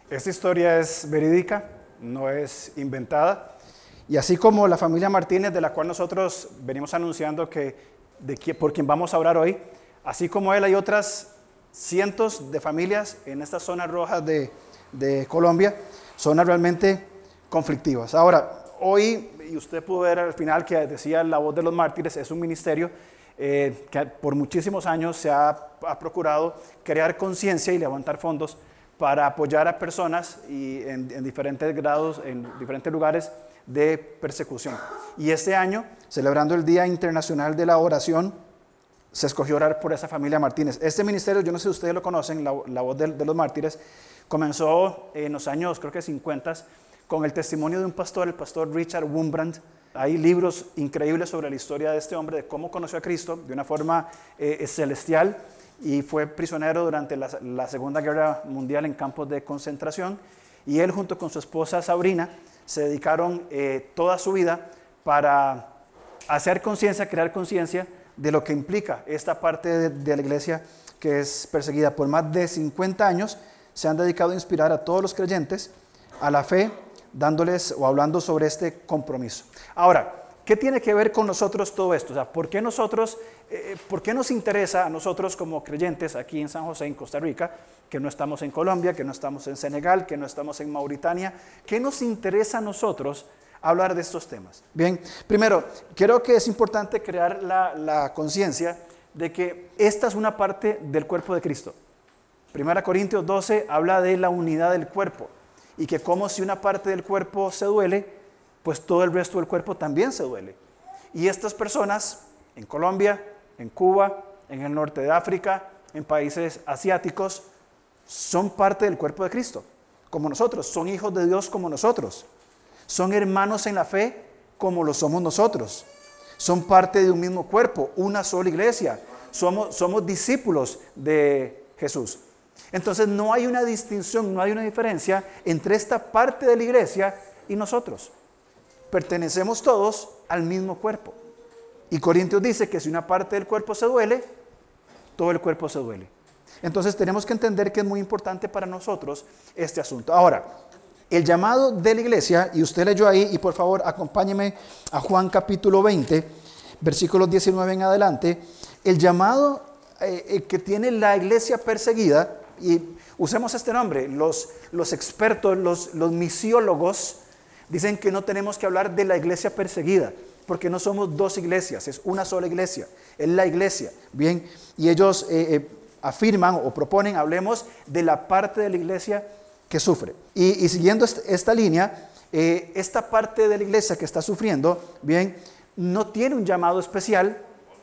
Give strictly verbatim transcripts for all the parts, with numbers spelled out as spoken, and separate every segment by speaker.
Speaker 1: Esta historia es verídica, no es inventada. Y así como la familia Martínez, de la cual nosotros venimos anunciando que, de que, por quien vamos a orar hoy, así como él hay otras cientos de familias en estas zonas rojas de, de Colombia, zonas realmente conflictivas. Ahora, hoy, y usted pudo ver al final que decía La Voz de los Mártires, es un ministerio eh, que por muchísimos años se ha, ha procurado crear conciencia y levantar fondos para apoyar a personas y en, en diferentes grados, en diferentes lugares de persecución. Y este año, celebrando el Día Internacional de la Oración, se escogió orar por esa familia Martínez. Este ministerio, yo no sé si ustedes lo conocen, La, la Voz de, de los Mártires, comenzó en los años, creo que cincuenta, con el testimonio de un pastor, el pastor Richard Wurmbrand. Hay libros increíbles sobre la historia de este hombre, de cómo conoció a Cristo de una forma eh, celestial, y fue prisionero durante la, la Segunda Guerra Mundial en campos de concentración, y él junto con su esposa Sabrina se dedicaron eh, toda su vida para hacer conciencia, crear conciencia de lo que implica esta parte de, de la iglesia que es perseguida. Por más de cincuenta años se han dedicado a inspirar a todos los creyentes a la fe, dándoles o hablando sobre este compromiso. Ahora, ¿qué tiene que ver con nosotros todo esto? O sea, ¿por qué nosotros, eh, por qué nos interesa a nosotros como creyentes aquí en San José, en Costa Rica, que no estamos en Colombia, que no estamos en Senegal, que no estamos en Mauritania? ¿Qué nos interesa a nosotros hablar de estos temas? Bien, primero, creo que es importante crear la, la conciencia de que esta es una parte del cuerpo de Cristo. Primera Corintios doce habla de la unidad del cuerpo y que como si una parte del cuerpo se duele, pues todo el resto del cuerpo también se duele. Y estas personas en Colombia, en Cuba, en el norte de África, en países asiáticos, son parte del cuerpo de Cristo, como nosotros, son hijos de Dios como nosotros, son hermanos en la fe como lo somos nosotros, son parte de un mismo cuerpo, una sola iglesia, somos, somos discípulos de Jesús. Entonces no hay una distinción, no hay una diferencia entre esta parte de la iglesia y nosotros. Pertenecemos todos al mismo cuerpo. Y Corintios dice que si una parte del cuerpo se duele, todo el cuerpo se duele. Entonces tenemos que entender que es muy importante para nosotros este asunto. Ahora, el llamado de la iglesia, y usted leyó ahí, y por favor acompáñeme a Juan capítulo veinte, versículos diecinueve en adelante, el llamado eh, que tiene la iglesia perseguida, y usemos este nombre, los, los expertos, los, los misiólogos, dicen que no tenemos que hablar de la iglesia perseguida, porque no somos dos iglesias, es una sola iglesia, es la iglesia. Bien, y ellos eh, eh, afirman o proponen, hablemos de la parte de la iglesia que sufre. Y, y siguiendo esta, esta línea, eh, esta parte de la iglesia que está sufriendo, bien, no tiene un llamado especial,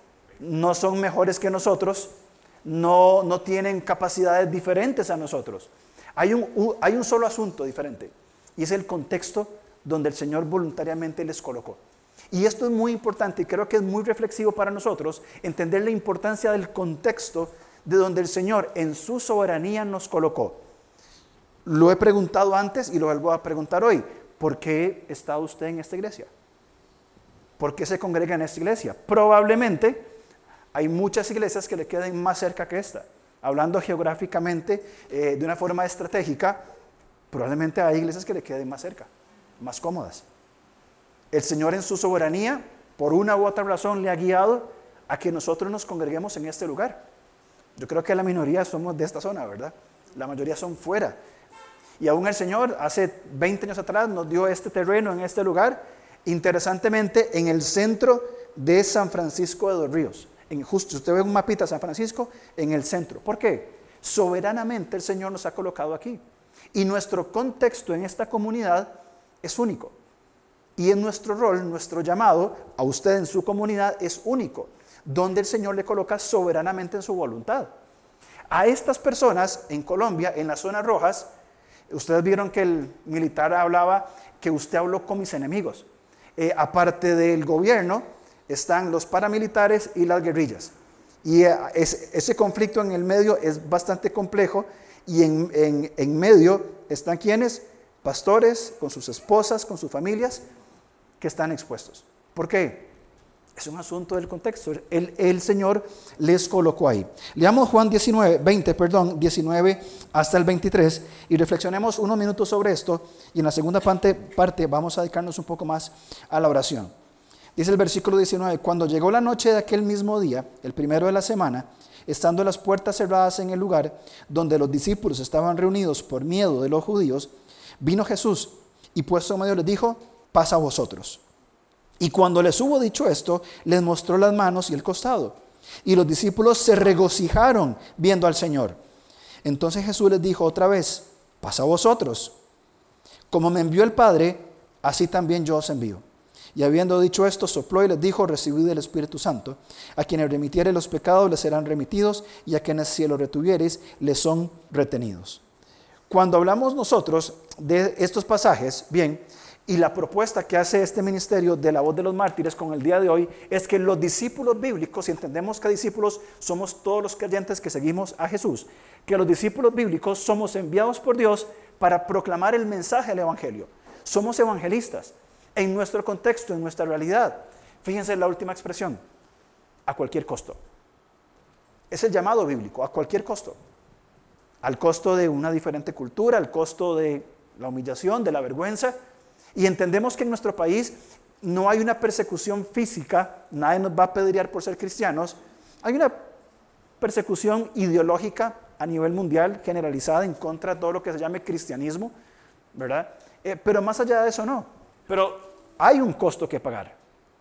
Speaker 1: no son mejores que nosotros, no, no tienen capacidades diferentes a nosotros. Hay un, un, hay un solo asunto diferente, y es el contexto donde el Señor voluntariamente les colocó. Y esto es muy importante y creo que es muy reflexivo para nosotros entender la importancia del contexto de donde el Señor en su soberanía nos colocó. Lo he preguntado antes y lo vuelvo a preguntar hoy. ¿Por qué está usted en esta iglesia? ¿Por qué se congrega en esta iglesia? Probablemente hay muchas iglesias que le queden más cerca que esta. Hablando geográficamente eh, de una forma estratégica, probablemente hay iglesias que le queden más cerca, más cómodas. El Señor en su soberanía, por una u otra razón, le ha guiado a que nosotros nos congreguemos en este lugar. Yo creo que la minoría somos de esta zona, ¿verdad? La mayoría son fuera. Y aún el Señor, hace veinte años atrás, nos dio este terreno en este lugar, interesantemente en el centro de San Francisco de los Ríos. En justo, si usted ve un mapita de San Francisco, en el centro. ¿Por qué? Soberanamente el Señor nos ha colocado aquí. Y nuestro contexto en esta comunidad es único. Y en nuestro rol, nuestro llamado a usted en su comunidad es único, donde el Señor le coloca soberanamente en su voluntad. A estas personas en Colombia, en las zonas rojas, ustedes vieron que el militar hablaba que usted habló con mis enemigos. Eh, aparte del gobierno, están los paramilitares y las guerrillas. Y eh, es, ese conflicto en el medio es bastante complejo y en, en, en medio están quienes, pastores con sus esposas, con sus familias, que están expuestos. ¿Por qué? Es un asunto del contexto. El, el Señor les colocó ahí. Leamos Juan diecinueve, veinte, perdón, diecinueve hasta el veintitrés y reflexionemos unos minutos sobre esto y en la segunda parte, parte vamos a dedicarnos un poco más a la oración. Dice el versículo diecinueve, cuando llegó la noche de aquel mismo día, el primero de la semana, estando las puertas cerradas en el lugar donde los discípulos estaban reunidos por miedo de los judíos, vino Jesús y puesto en medio les dijo, pasa a vosotros. Y cuando les hubo dicho esto, les mostró las manos y el costado. Y los discípulos se regocijaron viendo al Señor. Entonces Jesús les dijo otra vez, pasa a vosotros. Como me envió el Padre, así también yo os envío. Y habiendo dicho esto, sopló y les dijo, recibid el Espíritu Santo. A quienes remitiere los pecados les serán remitidos, y a quienes si los retuviereis les son retenidos. Cuando hablamos nosotros de estos pasajes, bien, y la propuesta que hace este ministerio de la voz de los mártires con el día de hoy es que los discípulos bíblicos, y entendemos que discípulos somos todos los creyentes que seguimos a Jesús, que los discípulos bíblicos somos enviados por Dios para proclamar el mensaje del Evangelio. Somos evangelistas en nuestro contexto, en nuestra realidad. Fíjense en la última expresión, a cualquier costo. Es el llamado bíblico, a cualquier costo. Al costo de una diferente cultura, al costo de la humillación, de la vergüenza. Y entendemos que en nuestro país no hay una persecución física, nadie nos va a apedrear por ser cristianos. Hay una persecución ideológica a nivel mundial, generalizada en contra de todo lo que se llame cristianismo, ¿verdad? Eh, pero más allá de eso no. Pero hay un costo que pagar.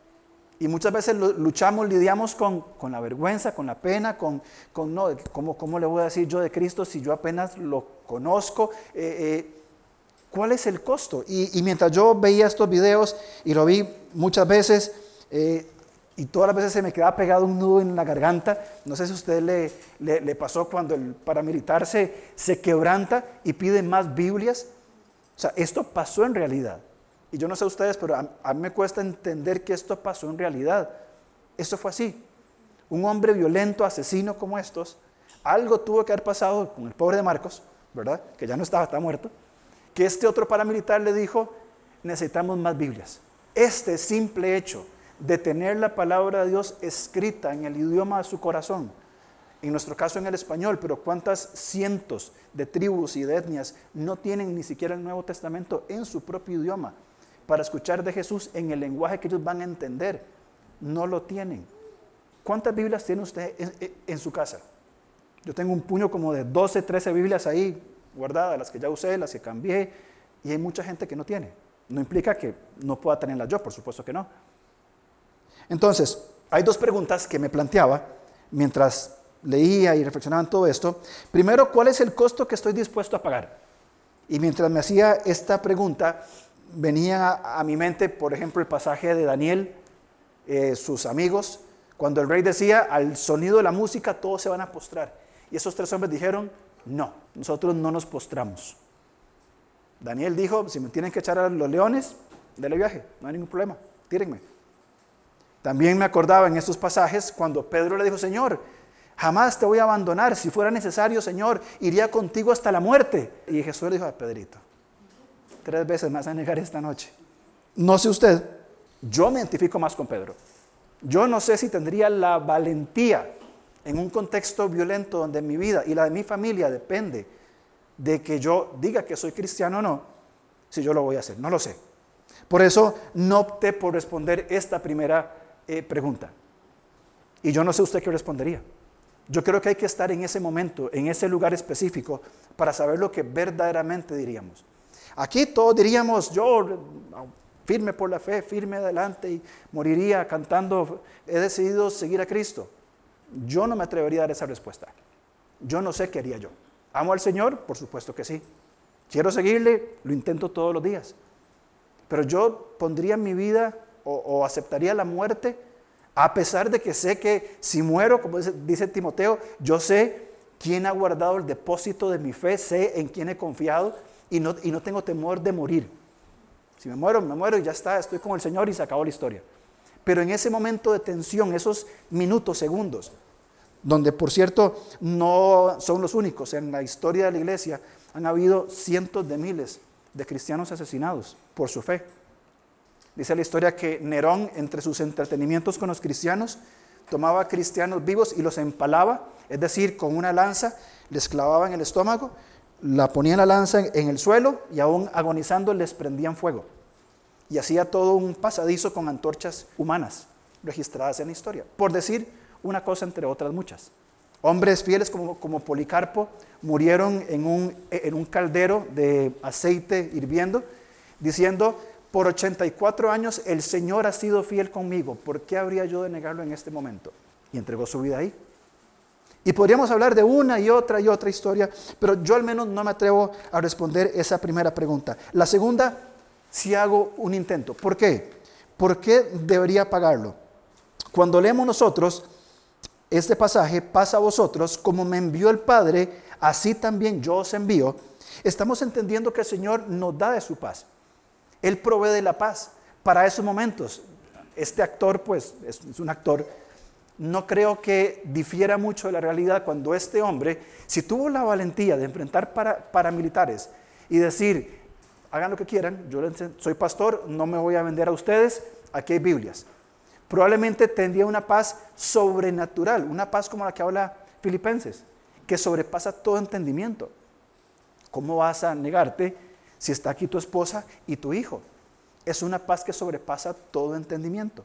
Speaker 1: Y muchas veces luchamos, lidiamos con, con la vergüenza, con la pena, con, con no, ¿cómo, ¿cómo le voy a decir yo de Cristo si yo apenas lo conozco? Eh, eh, ¿Cuál es el costo? Y, y mientras yo veía estos videos, y lo vi muchas veces, eh, y todas las veces se me quedaba pegado un nudo en la garganta. No sé si a usted le, le, le pasó cuando el paramilitar se, se quebranta y pide más Biblias. O sea, esto pasó en realidad. Y yo no sé ustedes, pero a, a mí me cuesta entender que esto pasó en realidad. Esto fue así. Un hombre violento, asesino como estos, algo tuvo que haber pasado con el pobre de Marcos, ¿verdad? Que ya no estaba, está muerto. Que este otro paramilitar le dijo, necesitamos más Biblias. Este simple hecho de tener la palabra de Dios escrita en el idioma de su corazón, en nuestro caso en el español, pero cuántas cientos de tribus y de etnias no tienen ni siquiera el Nuevo Testamento en su propio idioma para escuchar de Jesús en el lenguaje que ellos van a entender. No lo tienen. ¿Cuántas Biblias tiene usted en, en, en su casa? Yo tengo un puño como de doce, trece Biblias ahí guardadas, las que ya usé, las que cambié, y hay mucha gente que no tiene. No implica que no pueda tenerlas yo, por supuesto que no. Entonces, hay dos preguntas que me planteaba mientras leía y reflexionaba en todo esto. Primero, ¿cuál es el costo que estoy dispuesto a pagar? Y mientras me hacía esta pregunta, venía a, a mi mente, por ejemplo, el pasaje de Daniel, eh, sus amigos, cuando el rey decía, al sonido de la música todos se van a postrar. Y esos tres hombres dijeron, no, nosotros no nos postramos. Daniel dijo, si me tienen que echar a los leones, dele viaje, no hay ningún problema, tírenme. También me acordaba en estos pasajes cuando Pedro le dijo, Señor, jamás te voy a abandonar, si fuera necesario, Señor, iría contigo hasta la muerte. Y Jesús le dijo a Pedrito, tres veces me vas a negar esta noche. No sé usted, yo me identifico más con Pedro. Yo no sé si tendría la valentía en un contexto violento donde mi vida y la de mi familia depende de que yo diga que soy cristiano o no, si yo lo voy a hacer, no lo sé. Por eso no opté por responder esta primera eh, pregunta. Y yo no sé usted qué respondería. Yo creo que hay que estar en ese momento, en ese lugar específico, para saber lo que verdaderamente diríamos. Aquí todos diríamos, yo firme por la fe, firme adelante y moriría cantando, he decidido seguir a Cristo. Yo no me atrevería a dar esa respuesta. Yo no sé qué haría yo. ¿Amo al Señor? Por supuesto que sí. ¿Quiero seguirle? Lo intento todos los días. Pero yo pondría mi vida o, o aceptaría la muerte a pesar de que sé que si muero, como dice, dice Timoteo, yo sé quién ha guardado el depósito de mi fe, sé en quién he confiado y no, y no tengo temor de morir. Si me muero, me muero y ya está, estoy con el Señor y se acabó la historia. Pero en ese momento de tensión, esos minutos, segundos, donde por cierto no son los únicos, en la historia de la iglesia han habido cientos de miles de cristianos asesinados por su fe. Dice la historia que Nerón, entre sus entretenimientos con los cristianos, tomaba cristianos vivos y los empalaba, es decir, con una lanza les clavaba en el estómago, la ponían la lanza en el suelo y aún agonizando les prendían fuego. Y hacía todo un pasadizo con antorchas humanas registradas en la historia, por decir una cosa entre otras muchas. Hombres fieles como, como Policarpo murieron en un, en un caldero de aceite hirviendo, diciendo: por ochenta y cuatro años el Señor ha sido fiel conmigo, ¿por qué habría yo de negarlo en este momento? Y entregó su vida ahí. Y podríamos hablar de una y otra y otra historia, pero yo al menos no me atrevo a responder esa primera pregunta. La segunda, si hago un intento. ¿Por qué? ¿Por qué debería pagarlo? Cuando leemos nosotros este pasaje, pasa a vosotros, como me envió el Padre, así también yo os envío, estamos entendiendo que el Señor nos da de su paz. Él provee de la paz para esos momentos. Este actor, pues, es, es un actor, no creo que difiera mucho de la realidad cuando este hombre, si tuvo la valentía de enfrentar para, paramilitares y decir: hagan lo que quieran, yo soy pastor, no me voy a vender a ustedes, aquí hay Biblias. Probablemente tendría una paz sobrenatural, una paz como la que habla Filipenses, que sobrepasa todo entendimiento. ¿Cómo vas a negarte si está aquí tu esposa y tu hijo? Es una paz que sobrepasa todo entendimiento.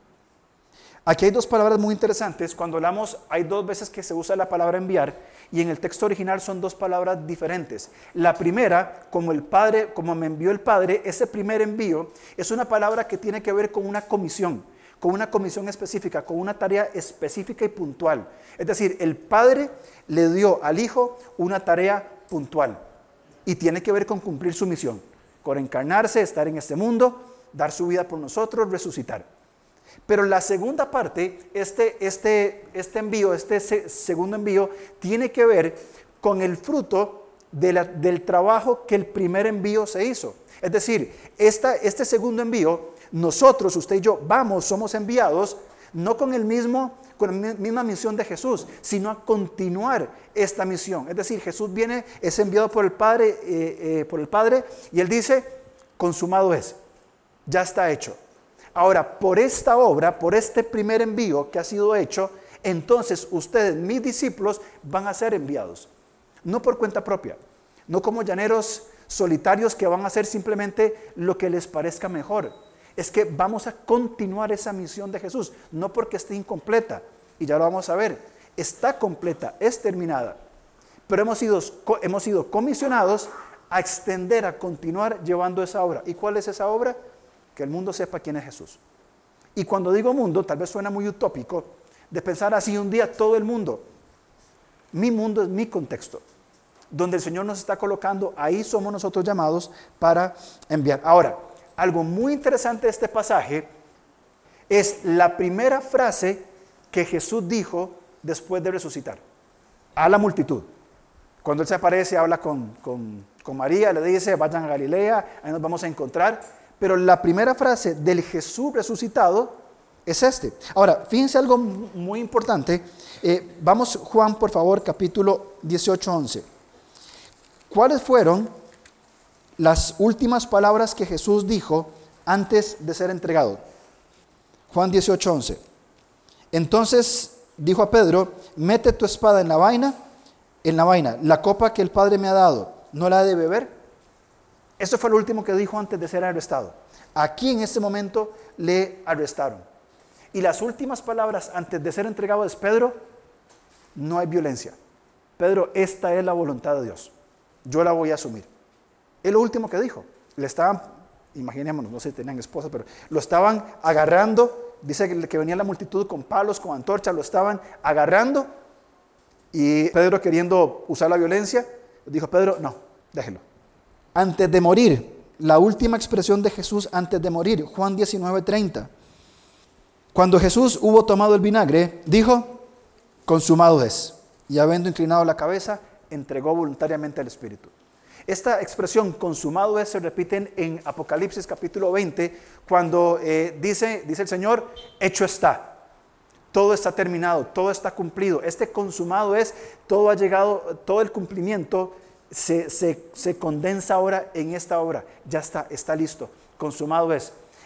Speaker 1: Aquí hay dos palabras muy interesantes. Cuando hablamos, hay dos veces que se usa la palabra enviar, y en el texto original son dos palabras diferentes. La primera, como el Padre, como me envió el Padre, ese primer envío es una palabra que tiene que ver con una comisión, con una comisión específica, con una tarea específica y puntual. Es decir, el Padre le dio al Hijo una tarea puntual y tiene que ver con cumplir su misión, con encarnarse, estar en este mundo, dar su vida por nosotros, resucitar. Pero la segunda parte, este, este, este envío, este se, segundo envío, tiene que ver con el fruto de la, del trabajo que el primer envío se hizo. Es decir, esta, este segundo envío, nosotros, usted y yo, vamos, somos enviados, no con, el mismo, con la misma misión de Jesús, sino a continuar esta misión. Es decir, Jesús viene, es enviado por el Padre, eh, eh, por el Padre, y Él dice: consumado es, ya está hecho. Ahora, por esta obra, por este primer envío que ha sido hecho, entonces ustedes, mis discípulos, van a ser enviados. No por cuenta propia, no como llaneros solitarios que van a hacer simplemente lo que les parezca mejor. Es que vamos a continuar esa misión de Jesús, no porque esté incompleta, y ya lo vamos a ver, está completa, es terminada, pero hemos sido, hemos sido comisionados a extender, a continuar llevando esa obra. ¿Y cuál es esa obra? Que el mundo sepa quién es Jesús. Y cuando digo mundo, tal vez suena muy utópico, de pensar así un día todo el mundo. Mi mundo es mi contexto, donde el Señor nos está colocando, ahí somos nosotros llamados para enviar. Ahora, algo muy interesante de este pasaje es la primera frase que Jesús dijo después de resucitar a la multitud. Cuando Él se aparece, habla con, con, con María, le dice: vayan a Galilea, ahí nos vamos a encontrar. Pero la primera frase del Jesús resucitado es este. Ahora, fíjense algo muy importante. Eh, vamos, Juan, por favor, capítulo dieciocho, once. ¿Cuáles fueron las últimas palabras que Jesús dijo antes de ser entregado? Juan dieciocho, once. Entonces dijo a Pedro: mete tu espada en la vaina, en la vaina, la copa que el Padre me ha dado, ¿no la he de beber? Eso fue lo último que dijo antes de ser arrestado. Aquí en este momento le arrestaron. Y las últimas palabras antes de ser entregado es: Pedro, no hay violencia. Pedro, esta es la voluntad de Dios. Yo la voy a asumir. Es lo último que dijo. Le estaban, imaginémonos, no sé si tenían esposa, pero lo estaban agarrando. Dice que, que venía la multitud con palos, con antorchas, lo estaban agarrando. Y Pedro, queriendo usar la violencia, dijo: Pedro, no, déjelo. Antes de morir, la última expresión de Jesús antes de morir, Juan diecinueve, treinta. Cuando Jesús hubo tomado el vinagre, dijo: consumado es. Y habiendo inclinado la cabeza, entregó voluntariamente al Espíritu. Esta expresión, consumado es, se repite en Apocalipsis capítulo veinte, cuando eh, dice, dice el Señor: hecho está. Todo está terminado, todo está cumplido. Este consumado es, todo ha llegado, todo el cumplimiento Se, se, se condensa ahora en esta obra. Ya está, está listo, consumado es.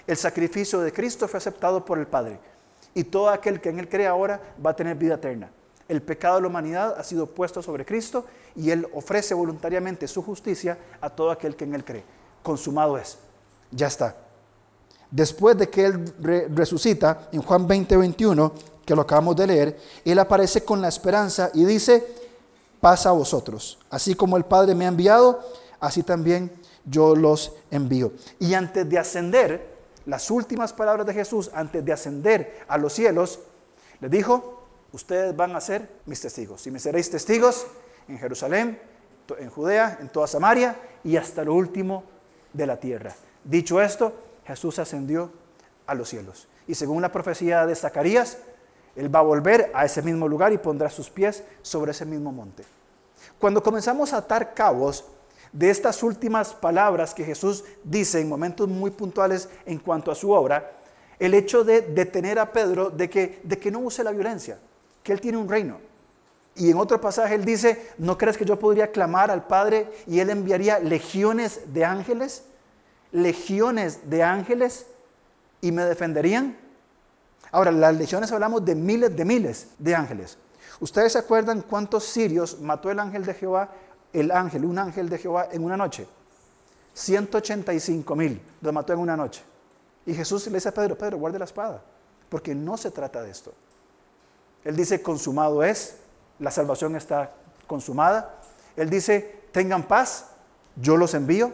Speaker 1: El sacrificio de Cristo fue aceptado por el Padre. Y todo aquel que en Él cree ahora va a tener vida eterna. El pecado de la humanidad ha sido puesto sobre Cristo y Él ofrece voluntariamente su justicia a todo aquel que en Él cree. Consumado es. Ya está. Después de que Él re- resucita, en Juan veinte, veintiuno, que lo acabamos de leer, Él aparece con la esperanza y dice: paz a vosotros. Así como el Padre me ha enviado, así también yo los envío. Y antes de ascender, las últimas palabras de Jesús, antes de ascender a los cielos, le dijo: ustedes van a ser mis testigos. Y me seréis testigos en Jerusalén, en Judea, en toda Samaria y hasta lo último de la tierra. Dicho esto, Jesús ascendió a los cielos. Y según la profecía de Zacarías, Él va a volver a ese mismo lugar y pondrá sus pies sobre ese mismo monte. Cuando comenzamos a atar cabos de estas últimas palabras que Jesús dice en momentos muy puntuales en cuanto a su obra, el hecho de detener a Pedro de que, de que no use la violencia, que Él tiene un reino. Y en otro pasaje Él dice: ¿no crees que yo podría clamar al Padre y Él enviaría legiones de ángeles? Legiones de ángeles y me defenderían. Ahora, las legiones hablamos de miles de miles de ángeles. ¿Ustedes se acuerdan cuántos sirios mató el ángel de Jehová, el ángel, un ángel de Jehová en una noche? ciento ochenta y cinco mil los mató en una noche. Y Jesús le dice a Pedro: Pedro, guarde la espada, porque no se trata de esto. Él dice: consumado es, la salvación está consumada. Él dice: tengan paz, yo los envío.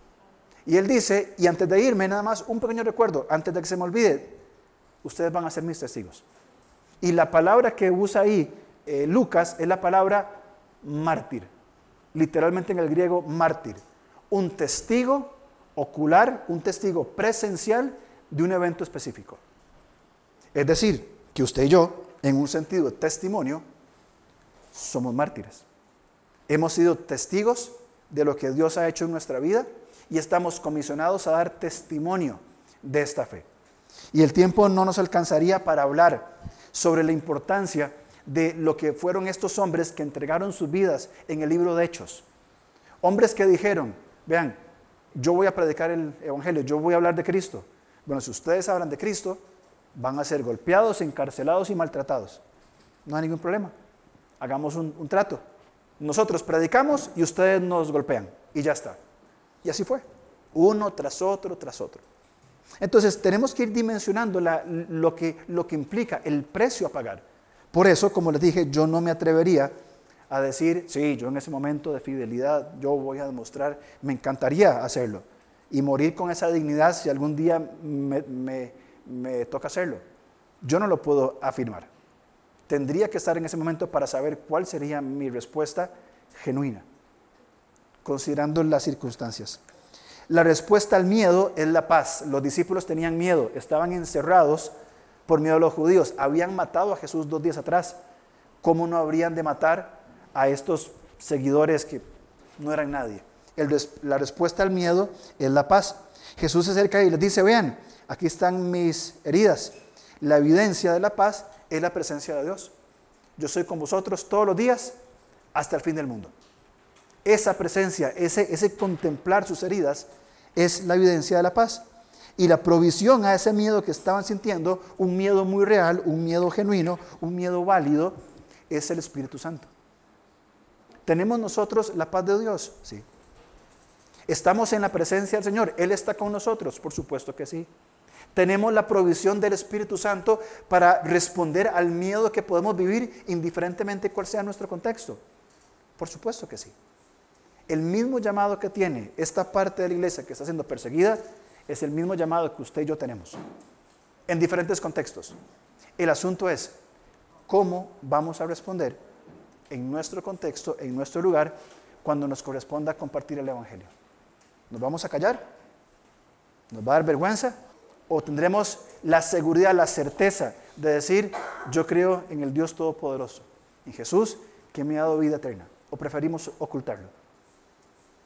Speaker 1: Y Él dice, y antes de irme, nada más un pequeño recuerdo, antes de que se me olvide, ustedes van a ser mis testigos. Y la palabra que usa ahí eh, Lucas es la palabra mártir, literalmente en el griego mártir, un testigo ocular, un testigo presencial de un evento específico. Es decir, que usted y yo, en un sentido de testimonio, somos mártires. Hemos sido testigos de lo que Dios ha hecho en nuestra vida y estamos comisionados a dar testimonio de esta fe. Y el tiempo no nos alcanzaría para hablar sobre la importancia de lo que fueron estos hombres que entregaron sus vidas en el libro de Hechos. Hombres que dijeron: vean, yo voy a predicar el evangelio, yo voy a hablar de Cristo. Bueno, si ustedes hablan de Cristo, van a ser golpeados, encarcelados y maltratados. No hay ningún problema. Hagamos un, un trato. Nosotros predicamos y ustedes nos golpean. Y ya está. Y así fue. Uno tras otro, tras otro. Entonces tenemos que ir dimensionando la, lo, que, lo que implica el precio a pagar. Por eso, como les dije, yo no me atrevería a decir: sí, yo en ese momento de fidelidad, yo voy a demostrar, me encantaría hacerlo. Y morir con esa dignidad si algún día me, me, me toca hacerlo. Yo no lo puedo afirmar. Tendría que estar en ese momento para saber cuál sería mi respuesta genuina, considerando las circunstancias. La respuesta al miedo es la paz. Los discípulos tenían miedo, estaban encerrados por miedo a los judíos. Habían matado a Jesús dos días atrás. ¿Cómo no habrían de matar a estos seguidores que no eran nadie? El, la respuesta al miedo es la paz. Jesús se acerca y les dice: vean, aquí están mis heridas. La evidencia de la paz es la presencia de Dios. Yo soy con vosotros todos los días hasta el fin del mundo. Esa presencia, ese, ese contemplar sus heridas es la evidencia de la paz. Y la provisión a ese miedo que estaban sintiendo, un miedo muy real, un miedo genuino, un miedo válido, es el Espíritu Santo. ¿Tenemos nosotros la paz de Dios? Sí. ¿Estamos en la presencia del Señor? ¿Él está con nosotros? Por supuesto que sí. ¿Tenemos la provisión del Espíritu Santo para responder al miedo que podemos vivir indiferentemente cuál sea nuestro contexto? Por supuesto que sí. El mismo llamado que tiene esta parte de la iglesia que está siendo perseguida es el mismo llamado que usted y yo tenemos, en diferentes contextos. El asunto es cómo vamos a responder en nuestro contexto, en nuestro lugar, cuando nos corresponda compartir el evangelio. ¿Nos vamos a callar? ¿Nos va a dar vergüenza? ¿O tendremos la seguridad, la certeza de decir: yo creo en el Dios Todopoderoso, en Jesús que me ha dado vida eterna? ¿O preferimos ocultarlo?